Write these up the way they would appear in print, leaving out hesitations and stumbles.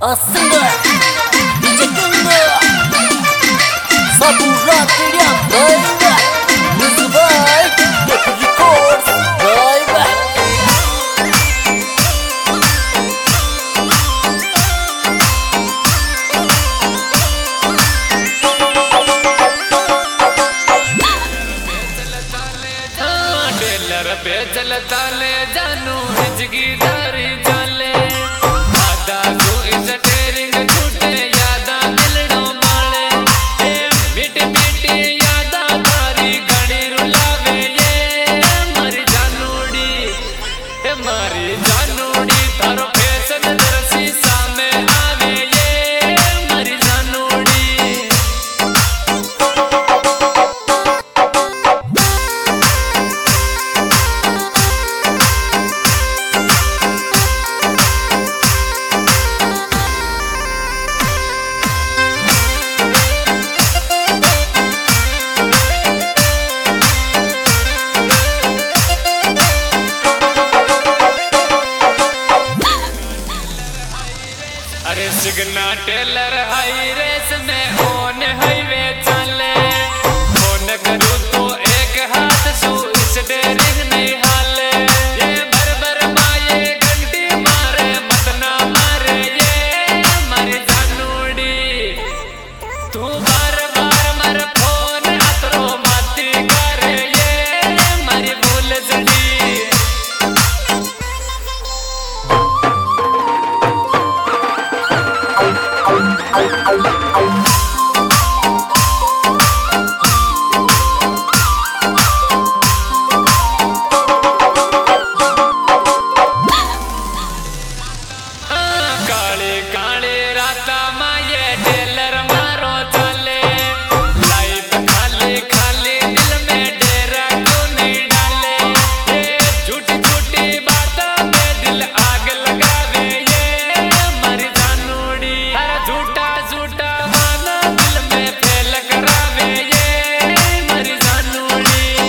Asında diyecektim Sabura Kiriyan Baby Music by Get Records Baby टेलर पे चलता ले जानू हिचकी दारी चाले आदा जो इस टेरिंग छूटे यादा दिलड़ो माले मिटी मिटी यादा तारी घड़ी रुलावे ये मारी जानूड़ी थारो फैशन दरसी सामे आवे ये मारी जानूड़ी अरे सिगना टेलर हाई रेस में ओन हाईवे चले फोन करूँ तो एक हाथ सो इस डेरिंग नहीं हाले ये भर माये घंटी मारे मत ना मारे ये मारी जानूड़ी तू बार मर फोन अतरो माती करे ये मारी भूल जड़ी काले काले राता माये टेलर मारो चले लाइफ खाली खाली दिल में डेरा क्यों नहीं डाले ये झूठी झूठी बातों में दिल आग लगावे ये मारी जानूड़ी झूठा झूठा माना दिल में फेल करावे ये मारी जानूड़ी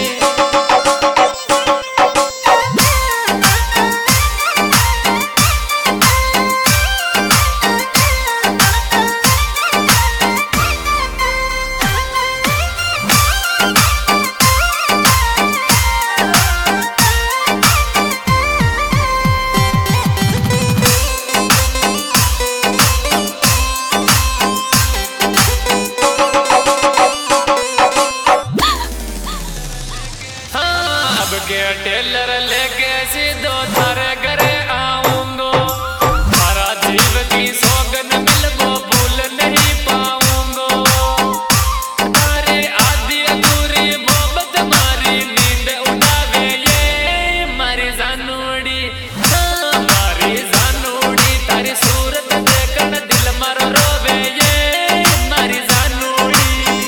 अब के टेलर लेके सीधो थारे घरे आऊंगो मारा जीव की सौगन मिलबो भूल नहीं पाऊंगो तारी आधी अधूरी मोहब्बत मारी नींद उड़ावे ये मारी जानूड़ी मारी जानूड़ी तारी सूरत देखन दिल मारो रोवे ये मारी जानूड़ी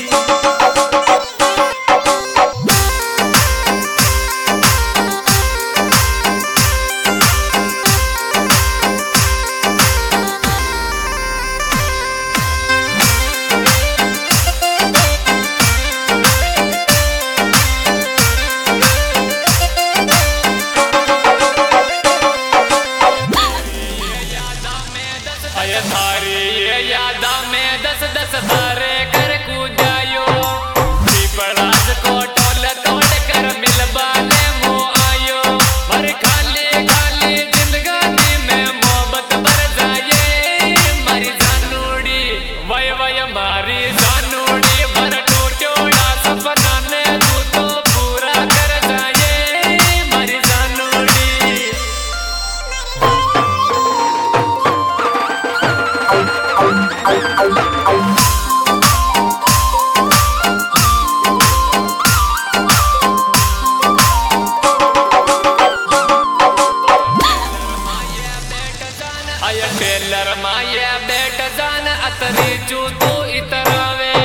अय थारी ये यादा में 10 तारे कर कूदायो पीपड़ास को टोल तोड़ कर मिलबाने मो आयो मर खाली खाली जिंदगानी में मोहब्बत भर जाए मारी जानूड़ी वय वय मारी जानूड़ी भर टूटोड़ा सपना ने तू तो पूरा कर जाए मारी जानूड़ी टेलर माया बेट जान अतरी चू तू इतरावे